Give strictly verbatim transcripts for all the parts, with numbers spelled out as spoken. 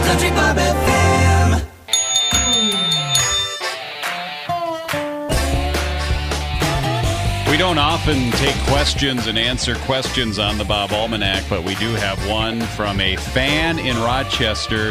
Country Bob F M. We don't often take questions and answer questions on the Bob Almanac, but we do have one from a fan in Rochester.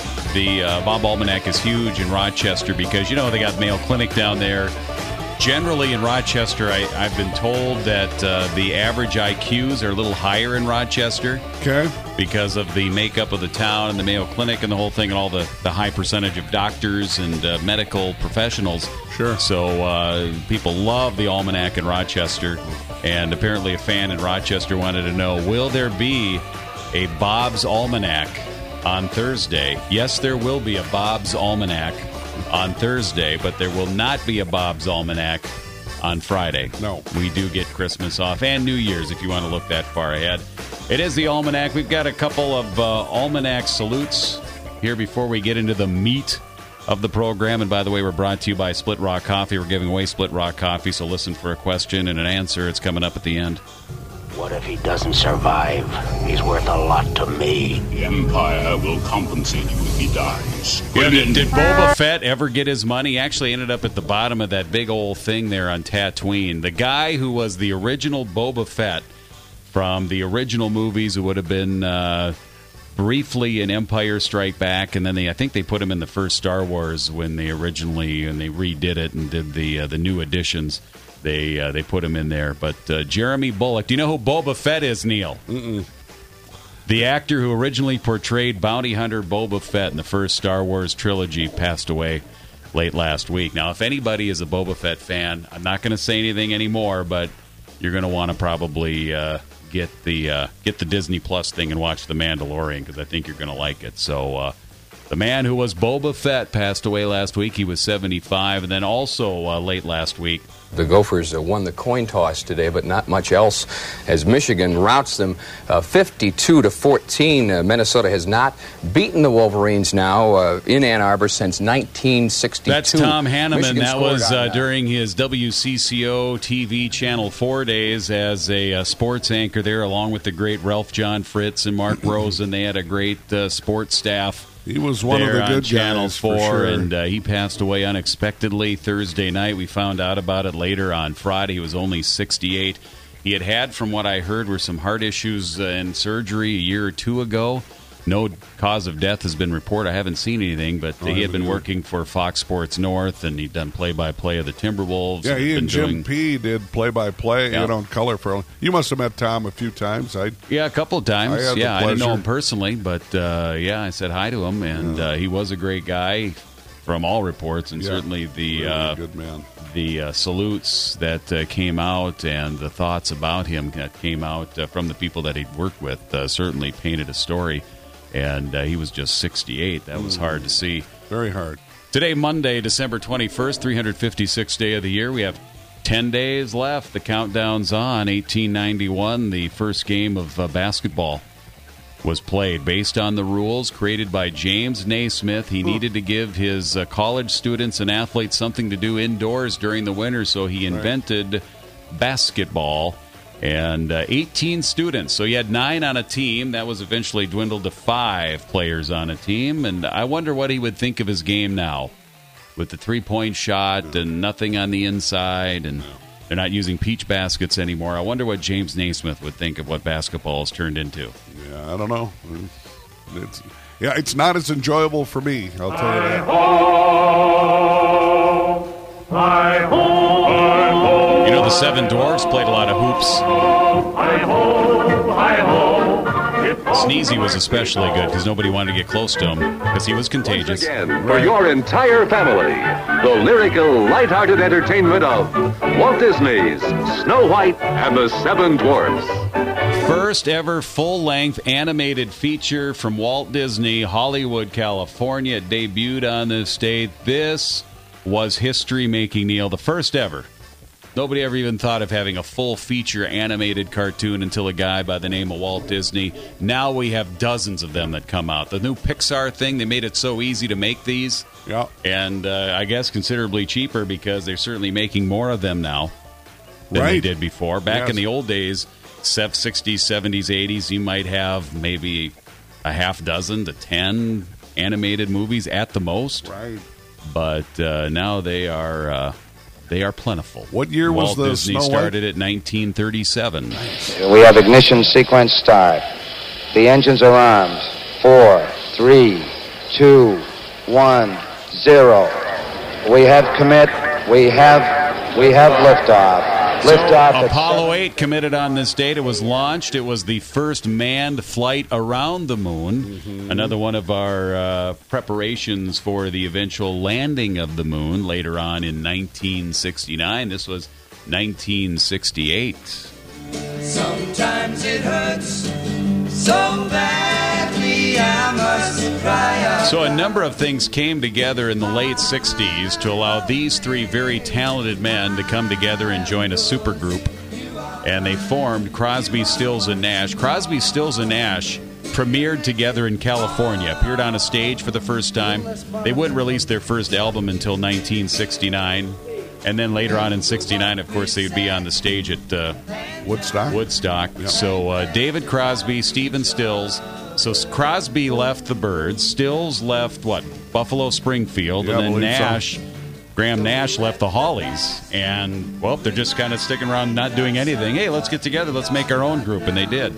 The uh, Bob Almanac is huge in Rochester because, you know, they got Mayo Clinic down there. Generally in Rochester, I, I've been told that uh, the average I Qs are a little higher in Rochester. Okay. Because of the makeup of the town and the Mayo Clinic and the whole thing and all the, the high percentage of doctors and uh, medical professionals. Sure. So uh, people love the Almanac in Rochester. And apparently a fan in Rochester wanted to know, will there be a Bob's Almanac on Thursday? Yes, there will be a Bob's Almanac on Thursday, but there will not be a Bob's Almanac on Friday. No. We do get Christmas off and New Year's if you want to look that far ahead. It is the Almanac. We've got a couple of uh, Almanac salutes here before we get into the meat of the program. And by the way, we're brought to you by Split Rock Coffee. We're giving away Split Rock Coffee, so listen for a question and an answer. It's coming up at the end. What if he doesn't survive? He's worth a lot to me. The Empire will compensate you if he dies. Yeah, did, did Boba Fett ever get his money? He actually ended up at the bottom of that big old thing there on Tatooine. The guy who was the original Boba Fett from the original movies, who would have been uh, briefly in Empire Strike Back, and then they, I think they put him in the first Star Wars when they originally and they redid it and did the uh, the new editions. They uh, they put him in there. But uh, Jeremy Bulloch, do you know who Boba Fett is, Neil? Mm-mm. The actor who originally portrayed bounty hunter Boba Fett in the first Star Wars trilogy passed away late last week. Now, if anybody is a Boba Fett fan, I'm not going to say anything anymore, but you're going to want to probably uh, get the uh, get the Disney Plus thing and watch The Mandalorian, because I think you're going to like it. So uh, the man who was Boba Fett passed away last week. He was seventy-five. And then also uh, late last week, the Gophers uh, won the coin toss today, but not much else, as Michigan routs them uh, fifty-two to fourteen. Uh, Minnesota has not beaten the Wolverines now uh, in Ann Arbor since nineteen sixty-two. That's Tom Hanneman. Michigan that was uh, on, during his W C C O T V Channel four days as a uh, sports anchor there, along with the great Ralph John Fritz and Mark Rosen. They had a great uh, sports staff. He was one of the good Channel guys, four, for sure. and uh, he passed away unexpectedly Thursday night. We found out about it later on Friday. He was only sixty-eight. He had had, from what I heard, were some heart issues uh, and surgery a year or two ago. No cause of death has been reported. I haven't seen anything, but Oh, he had been yeah. working for Fox Sports North, and he'd done play-by-play of the Timberwolves. Yeah, he been and Jim doing, P. did play-by-play, Yeah. you know, in color for. You must have met Tom a few times. I Yeah, a couple of times. I had the yeah, I didn't know pleasure. him personally, but uh, yeah, I said hi to him, and Yeah. uh, he was a great guy from all reports, and Yeah, certainly the really uh, good man. the uh, salutes that uh, came out and the thoughts about him that came out uh, from the people that he'd worked with uh, certainly painted a story. And uh, he was just sixty-eight. That was hard to see. Very hard. Today, Monday, December twenty-first, three hundred fifty-sixth day of the year. We have ten days left. The countdown's on. eighteen ninety-one, the first game of uh, basketball was played based on the rules created by James Naismith. He needed to give his uh, college students and athletes something to do indoors during the winter, so he invented basketball. And uh, eighteen students. So you had nine on a team. That was eventually dwindled to five players on a team. And I wonder what he would think of his game now with the three-point shot and nothing on the inside. And they're not using peach baskets anymore. I wonder what James Naismith would think of what basketball has turned into. Yeah, I don't know. It's, yeah, it's not as enjoyable for me, I'll tell you that. You know, the Seven Dwarfs played a lot of hoops. Sneezy was especially good because nobody wanted to get close to him because he was contagious. Again, for your entire family, the lyrical, lighthearted entertainment of Walt Disney's Snow White and the Seven Dwarfs. First ever full-length animated feature from Walt Disney, Hollywood, California. It debuted on the state. This was history-making, Neil. The first ever. Nobody ever even thought of having a full-feature animated cartoon until a guy by the name of Walt Disney. Now we have dozens of them that come out. The new Pixar thing, they made it so easy to make these. Yeah. And uh, I guess considerably cheaper because they're certainly making more of them now than Right. they did before. Back Yes. in the old days, sixties, seventies, eighties, you might have maybe a half dozen to ten animated movies at the most. Right. But uh, now they are uh, they are plentiful. What year Walt was the Disney Snow White? started at nineteen thirty-seven. We have ignition sequence start. The engines are armed. Four, three, two, one, zero. We have commit. We have we have liftoff. Liftoff. So Apollo eight committed on this date. It was launched. It was the first manned flight around the moon. Mm-hmm. Another one of our uh, preparations for the eventual landing of the moon later on in nineteen sixty-nine. This was nineteen sixty-eight. Sometimes it hurts so badly I must cry out. So a number of things came together in the late sixties to allow these three very talented men to come together and join a supergroup. And they formed Crosby, Stills, and Nash. Crosby, Stills, and Nash premiered together in California, appeared on a stage for the first time. They wouldn't release their first album until nineteen sixty-nine. And then later on in sixty-nine, of course, they would be on the stage at uh, Woodstock. Woodstock. Yep. So uh, David Crosby, Stephen Stills. So Crosby left the Byrds. Stills left, what, Buffalo Springfield. Yeah, I and then believe so. Nash, Graham Nash left the Hollies. And, well, they're just kind of sticking around not doing anything. Hey, let's get together. Let's make our own group. And they did.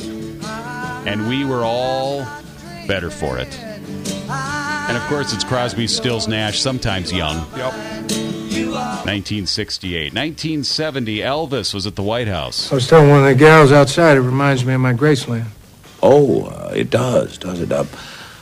And we were all better for it. And, of course, it's Crosby, Stills, Nash, sometimes young. Yep. nineteen sixty-eight. nineteen seventy, Elvis was at the White House. I was telling one of the gals outside, it reminds me of my Graceland. Oh, uh, it does, does it? Uh,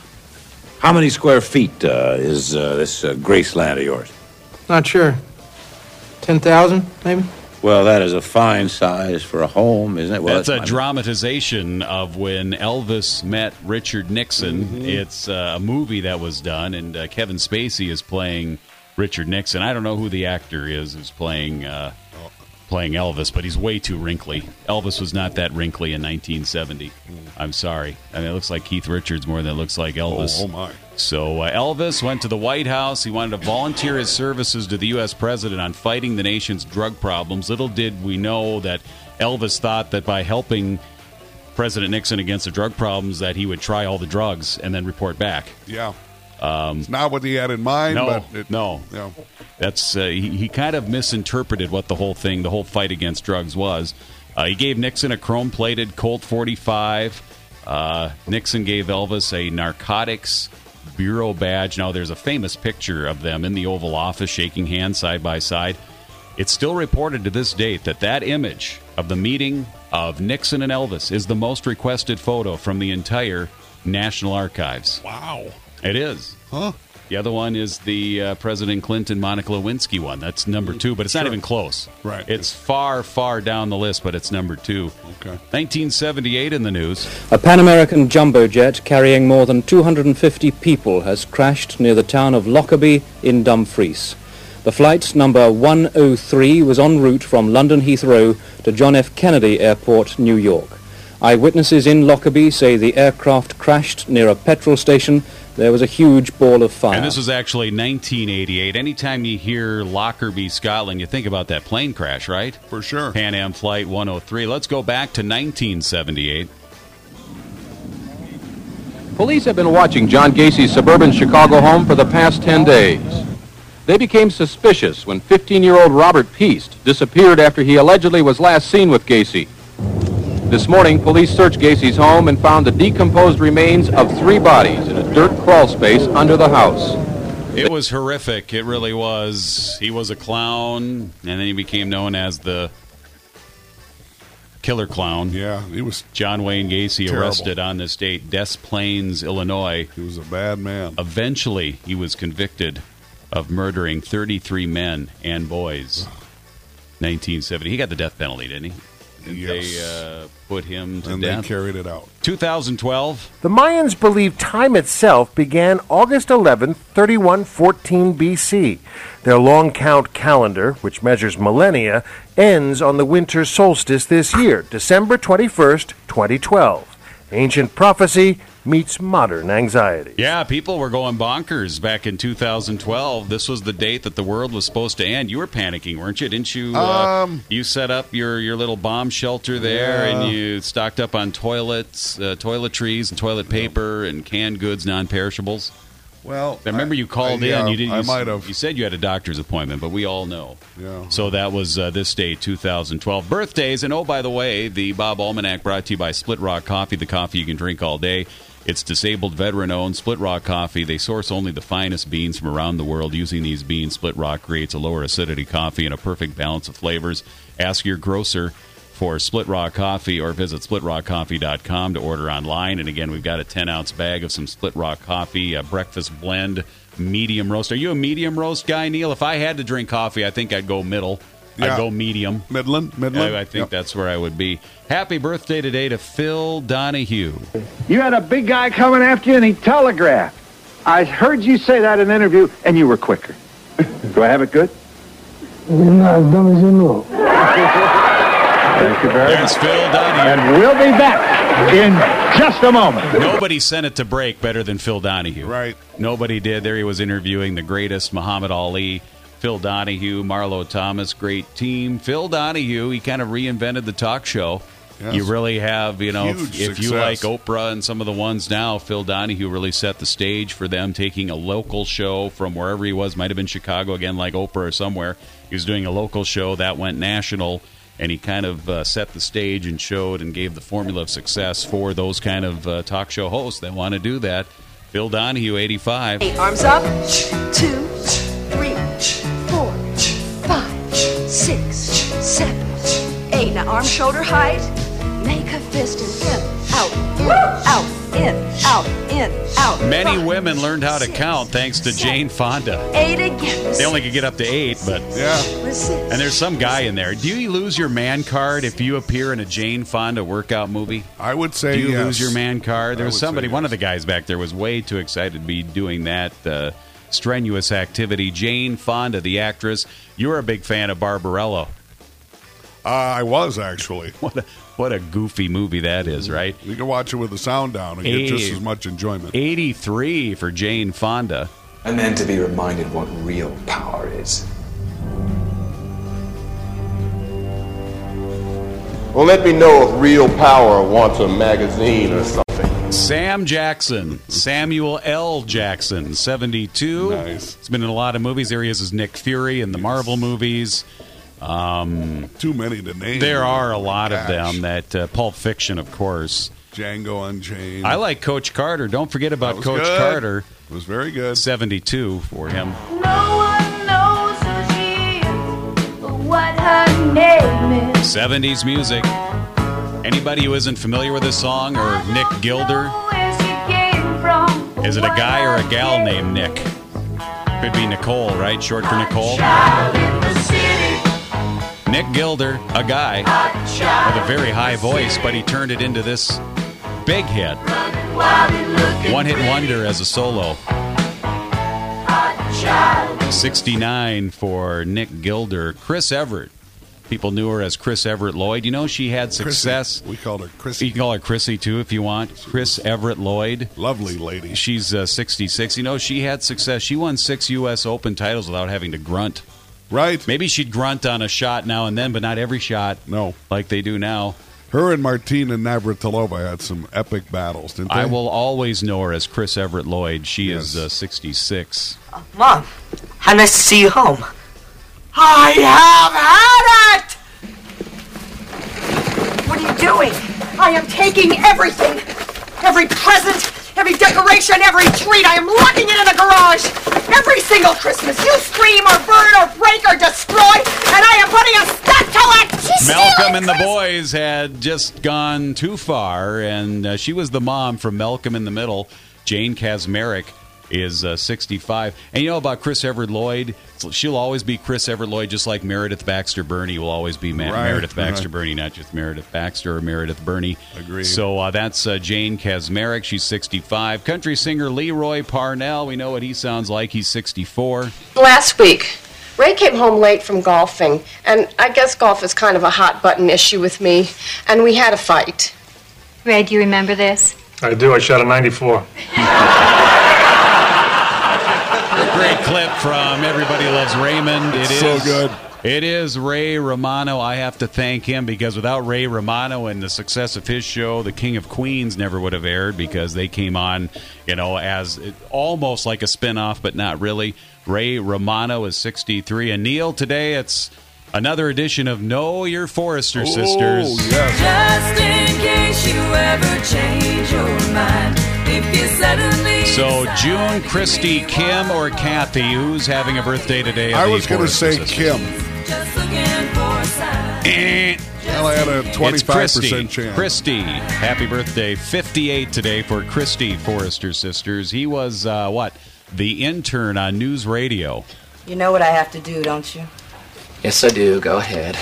how many square feet uh, is uh, this uh, Graceland of yours? Not sure. ten thousand, maybe? Well, that is a fine size for a home, isn't it? Well, That's a my... dramatization of when Elvis met Richard Nixon. Mm-hmm. It's uh, a movie that was done, and uh, Kevin Spacey is playing Richard Nixon. I don't know who the actor is who's playing uh, playing Elvis, but he's way too wrinkly. Elvis was not that wrinkly in nineteen seventy. Mm. I'm sorry. I mean, it looks like Keith Richards more than it looks like Elvis. Oh, oh my. So uh, Elvis went to the White House. He wanted to volunteer his services to the U S president on fighting the nation's drug problems. Little did we know that Elvis thought that by helping President Nixon against the drug problems that he would try all the drugs and then report back. Yeah. Um, it's not what he had in mind. No, but it, no. You know. That's uh, he, he kind of misinterpreted what the whole thing, the whole fight against drugs was. Uh, he gave Nixon a chrome-plated Colt forty-five. Uh, Nixon gave Elvis a narcotics bureau badge. Now, there's a famous picture of them in the Oval Office shaking hands side by side. It's still reported to this date that that image of the meeting of Nixon and Elvis is the most requested photo from the entire National Archives. Wow. It is. Huh? The other one is the uh, President Clinton, Monica Lewinsky one. That's number two, but it's Sure. not even close. Right. It's far, far down the list, but it's number two. Okay. nineteen seventy-eight in the news. A Pan American jumbo jet carrying more than two hundred fifty people has crashed near the town of Lockerbie in Dumfries. The flight number one oh three was en route from London Heathrow to John F. Kennedy Airport, New York. Eyewitnesses in Lockerbie say the aircraft crashed near a petrol station. There was a huge ball of fire. And this was actually nineteen eighty-eight. Anytime you hear Lockerbie, Scotland, you think about that plane crash, right? For sure. Pan Am Flight one oh three. Let's go back to nineteen seventy-eight. Police have been watching John Gacy's suburban Chicago home for the past ten days. They became suspicious when fifteen-year-old Robert Peast disappeared after he allegedly was last seen with Gacy. This morning, police searched Gacy's home and found the decomposed remains of three bodies in a dirt crawl space under the house. It was horrific. It really was. He was a clown, and then he became known as the Killer Clown. Yeah, he was John Wayne Gacy terrible. Arrested on this date, Des Plaines, Illinois. He was a bad man. Eventually, he was convicted of murdering thirty-three men and boys. nineteen seventy. He got the death penalty, didn't he? And yes. They uh, put him to and death. they carried it out. two thousand twelve. The Mayans believe time itself began August eleventh, thirty-one fourteen B C. Their long count calendar, which measures millennia, ends on the winter solstice this year, December twenty-first, twenty twelve. Ancient prophecy meets modern anxiety. Yeah, people were going bonkers back in two thousand twelve. This was the date that the world was supposed to end. You were panicking, weren't you? Didn't you? Uh, Um, you set up your, your little bomb shelter there, Yeah. and you stocked up on toilets, uh, toiletries, and toilet paper, and canned goods, non-perishables. Well, I remember you called I, yeah, in. You didn't. I You, might have. You said you had a doctor's appointment, but we all know. Yeah. So that was uh, this day, two thousand twelve. Birthdays, and oh, by the way, the Bob Almanac brought to you by Split Rock Coffee, the coffee you can drink all day. It's disabled, veteran-owned Split Rock Coffee. They source only the finest beans from around the world. Using these beans, Split Rock creates a lower acidity coffee and a perfect balance of flavors. Ask your grocer for Split Rock Coffee or visit split rock coffee dot com to order online. And again, we've got a ten-ounce bag of some Split Rock Coffee, a breakfast blend, medium roast. Are you a medium roast guy, Neil? If I had to drink coffee, I think I'd go middle. Yeah. I'd go medium. Midland? Midland? I, I think Yep. that's where I would be. Happy birthday today to Phil Donahue. You had a big guy coming after you and he telegraphed. I heard you say that in an interview and you were quicker. Do I have it good? You're not as dumb as you know. Thank you very There's much. Phil Donahue. And we'll be back in just a moment. Nobody sent it to break better than Phil Donahue. Right. Nobody did. There he was interviewing the greatest, Muhammad Ali, Phil Donahue, Marlo Thomas, great team. Phil Donahue, he kind of reinvented the talk show. Yes. You really have, you know, if, Huge if you success. like Oprah and some of the ones now, Phil Donahue really set the stage for them, taking a local show from wherever he was. Might have been Chicago, again, like Oprah or somewhere. He was doing a local show that went national, and he kind of uh, set the stage and showed and gave the formula of success for those kind of uh, talk show hosts that want to do that. Phil Donahue, eighty-five. Eight, arms up. Two, three, four, five, six, seven, eight. Now arm shoulder height. Make a fist and in, out, in, out, in, out, in, out. Many Five, women learned how to six, count thanks to Jane Fonda. Eight again. They only could get up to eight, but Yeah. and there's some guy in there. Do you lose your man card if you appear in a Jane Fonda workout movie? I would say Do you yes. lose your man card? There I was would say somebody, one yes. of the guys back there was way too excited to be doing that uh, strenuous activity. Jane Fonda, the actress. You were a big fan of Barbarella. Uh, I was, actually. What a, what a goofy movie that is, right? You can watch it with the sound down and get just as much enjoyment. eighty-three for Jane Fonda. I'm meant to be reminded what real power is. Well, let me know if Real Power wants a magazine or something. Sam Jackson, Samuel L. Jackson, seventy-two. Nice. It's been in a lot of movies. There he is as Nick Fury in the Marvel movies. Um, Too many to name. there are a lot Gosh. of them. That uh, Pulp Fiction, of course. Django Unchained. I like Coach Carter. Don't forget about That was Coach good. Carter. It was very good. seventy-two for him. No one knows who she is, or what her name is. seventies music. Anybody who isn't familiar with this song or Nick Gilder? Where she came from, or Is it a what guy or her a gal name named Nick? Could be Nicole, right? Short for Nicole. Child in the city, Nick Gilder, a guy child with a very high voice, but he turned it into this big hit. wild and looking One hit pretty. wonder as a solo. Hot child. sixty-nine for Nick Gilder. Chris Everett. People knew her as Chris Everett Lloyd. You know, she had success. Chrissy. We called her Chrissy. You can call her Chrissy, too, if you want. Chris Everett Lloyd. Lovely lady. She's uh, sixty-six. You know, she had success. She won six U S Open titles without having to grunt. Right. Maybe she'd grunt on a shot now and then, but not every shot. No. Like they do now. Her and Martina Navratilova had some epic battles, didn't they? I will always know her as Chris Everett Lloyd. She Yes. is uh, sixty-six. Mom, how nice to see you home. I have had it! What are you doing? I am taking everything. Every present, every decoration, every treat. I am locking it in the garage. Every single Christmas. You scream or burn or break or destroy, and I am putting a stop to it. She's Malcolm stealing and the Christmas. boys had just gone too far, and uh, she was the mom from Malcolm in the Middle. Jane Kasmerick is uh, sixty-five. And you know about Chris Everett Lloyd? She'll always be Chris Everett Lloyd, just like Meredith Baxter Burney will always be Ma- Right, Meredith Baxter right. Burney, not just Meredith Baxter or Meredith Burney. Agreed. So uh, that's uh, Jane Kasmerick. She's sixty-five. Country singer Leroy Parnell. We know what he sounds like. He's sixty-four. Last week, Ray came home late from golfing, and I guess golf is kind of a hot-button issue with me, and we had a fight. Ray, do you remember this? I do. I shot a ninety-four. Great clip from Everybody Loves Raymond. It So is good. It is Ray Romano. I have to thank him because without Ray Romano and the success of his show, The King of Queens never would have aired because they came on, you know, as almost like a spinoff, but not really. Ray Romano is sixty-three. And Neil, today it's another edition of Know Your Forester Oh, Sisters. yes. Just in case you ever change your mind, if you suddenly So decide June, Christy, Kim, or Kathy, who's having a birthday today? of I the was going to Forester say Sisters? Kim. just looking for a sign. Eh. Well, I had a It's twenty-five Christy. percent chance. Christy, happy birthday. fifty-eight today for Christy Forrester Sisters. He was, uh, what, the intern on News Radio. You know what I have to do, don't you? Yes, I do. Go ahead.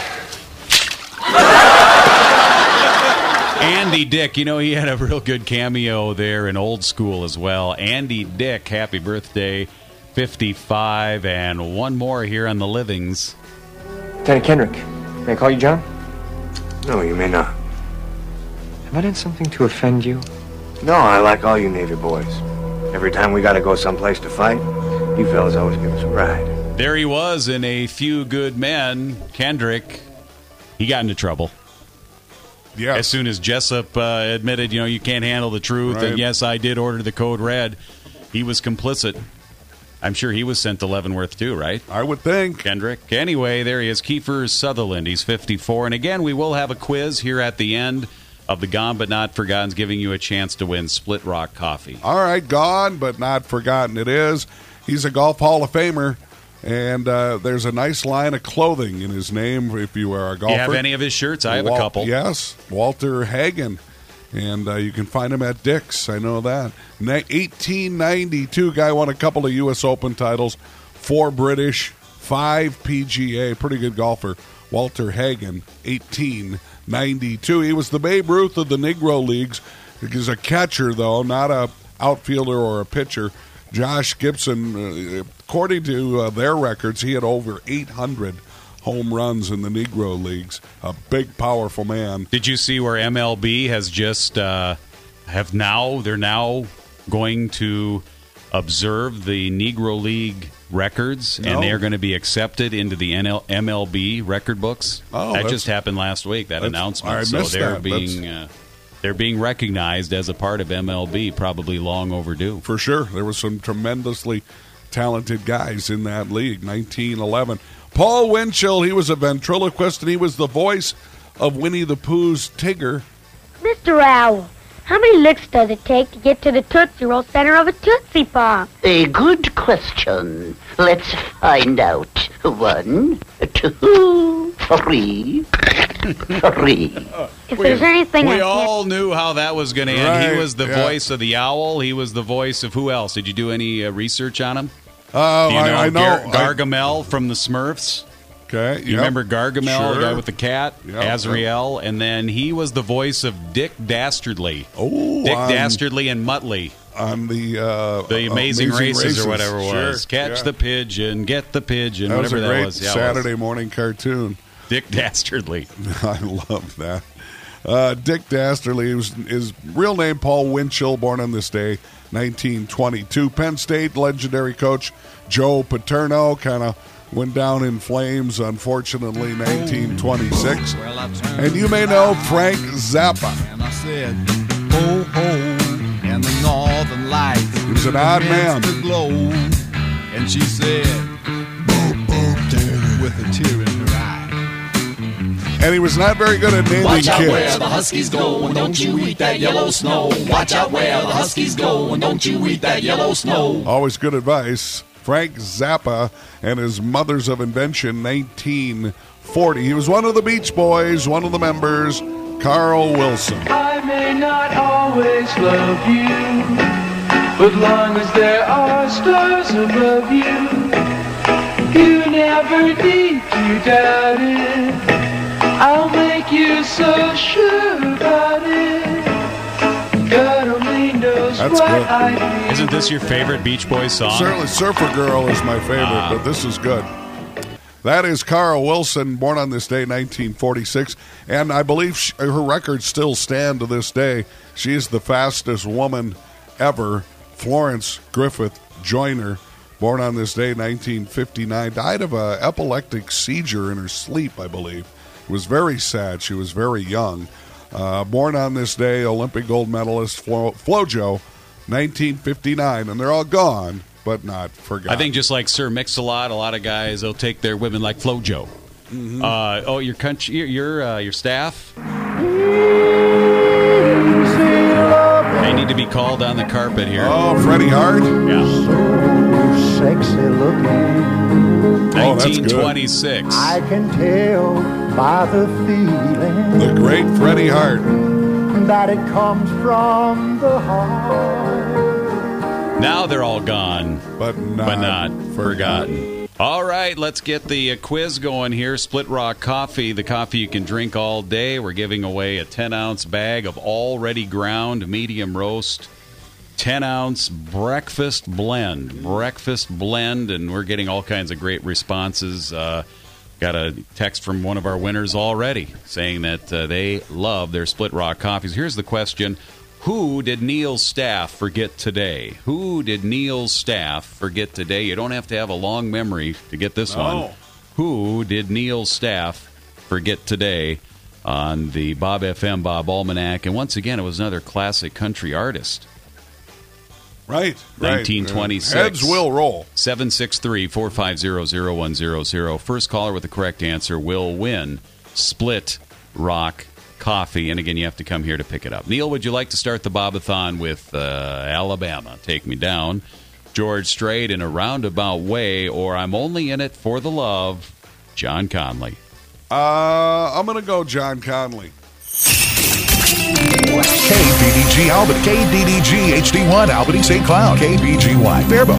Andy Dick, you know, he had a real good cameo there in Old School as well. Andy Dick, happy birthday, fifty-five, and one more here on the Livings. Lieutenant Kendrick, may I call you John? No, you may not. Have I done something to offend you? No, I like all you Navy boys. Every time we gotta go someplace to fight, you fellas always give us a ride. There he was in A Few Good Men. Kendrick, he got into trouble. Yeah. As soon as Jessup uh, admitted, you know, you can't handle the truth, Right. and yes, I did order the code red, he was complicit. I'm sure he was sent to Leavenworth too, right? I would think. Kendrick. Anyway, there he is, Kiefer Sutherland. He's fifty-four. And again, we will have a quiz here at the end of the Gone But Not Forgotten, giving you a chance to win Split Rock Coffee. All right, gone but not forgotten it is. He's a Golf Hall of Famer, and uh, there's a nice line of clothing in his name if you are a golfer. You have any of his shirts? I have Wal- a couple. Yes, Walter Hagen. And uh, you can find him at Dick's. I know that. Na- eighteen ninety-two, guy won a couple of U S Open titles, four British, five P G A. Pretty good golfer. Walter Hagen, eighteen ninety-two. He was the Babe Ruth of the Negro Leagues. He's a catcher, though, not a outfielder or a pitcher. Josh Gibson, uh, according to uh, their records, he had over eight hundred home runs in the Negro Leagues. A big, powerful man. Did you see where M L B has just uh, have now they're now going to observe the Negro League records, No. and they are going to be accepted into the N L M L B record books? Oh, that that's- just happened last week. That that's- announcement. I so missed they're that. being uh, they're being recognized as a part of M L B. Probably long overdue. For sure. There were some tremendously talented guys in that league. nineteen eleven. Paul Winchell, he was a ventriloquist, and he was the voice of Winnie the Pooh's Tigger. Mister Owl, how many licks does it take to get to the Tootsie Roll center of a Tootsie Pop? A good question. Let's find out. One, two, three, three. If there's anything I we can't... all knew how that was going to end. Right, He was the yeah. voice of the owl. He was the voice of who else? Did you do any uh, research on him? Oh, Do you know, I, I know. Gar- Gargamel from the Smurfs? Okay. You yep. remember Gargamel, Sure. the guy with the cat, Yep, Azrael, and then he was the voice of Dick Dastardly. Oh, Dick on- Dastardly and Muttley. On the uh, The Amazing, Races, Races, or whatever it Sure, was. Catch yeah. the pigeon, get the pigeon, That was whatever a great that was. Yeah, it Saturday was. morning cartoon. Dick Dastardly. I love that. Uh, Dick Dastardly, was, his real name Paul Winchell, born on this day, nineteen twenty-two. Penn State legendary coach Joe Paterno kind of went down in flames, unfortunately, nineteen twenty-six. And you may know Frank Zappa. And I said, ho, ho, and the northern lights. He was an odd man. To glow. And she said, boop, boop, with a tear in her eye. And he was not very good at naming Watch out kids. where the Huskies go, and don't you eat that yellow snow. Watch out where the Huskies go, and don't you eat that yellow snow. Always good advice. Frank Zappa and his Mothers of Invention, nineteen forty. He was one of the Beach Boys, one of the members, Carl Wilson. I may not always love you, but long as there are stars above you, you never need to doubt it. I'll make you so sure about it. God only knows That's what good. I need. Isn't this your favorite Beach Boys song? Certainly Surfer Girl is my favorite, Ah. but this is good. That is Carl Wilson, born on this day, nineteen forty-six, and I believe she, her records still stand to this day. She is the fastest woman ever. Florence Griffith Joyner, born on this day, nineteen fifty-nine, died of an epileptic seizure in her sleep, I believe. It was very sad. She was very young. Uh, born on this day, Olympic gold medalist Flo- Flojo, nineteen fifty-nine, and they're all gone, but not forgotten. I think just like Sir Mix-a-Lot, a lot of guys will take their women like Flojo. Mm-hmm. Uh, oh, your country, your your, uh, your staff. They need to be called on the carpet here. Oh, Freddie Hart. Yeah. So sexy looking. nineteen twenty-six. I can tell by the feeling. The great Freddie Hart. That it comes from the heart. Now they're all gone, but not, but not forgotten. All right, let's get the uh, quiz going here. Split Rock Coffee, the coffee you can drink all day. We're giving away a ten-ounce bag of already ground medium roast, ten-ounce breakfast blend. Breakfast blend, and we're getting all kinds of great responses. Uh, got a text from one of our winners already saying that uh, they love their Split Rock coffees. Here's the question. Who did Neil's staff forget today? Who did Neil's staff forget today? You don't have to have a long memory to get this No. one. Who did Neil's staff forget today on the Bob F M Bob Almanac? And once again, it was another classic country artist. Right. nineteen twenty-six. Right. Heads will roll. seven six three, four five zero, zero one zero zero. First caller with the correct answer will win Split Rock Coffee, and again, you have to come here to pick it up. Neil, would you like to start the Bobathon with uh, Alabama? Take Me Down, George Strait, In a Roundabout Way, or I'm Only in It for the Love, John Conley. Uh, I'm going to go John Conley. K B D G Albany, K B D G H D one Albany Saint Cloud, K B G Y Faribault,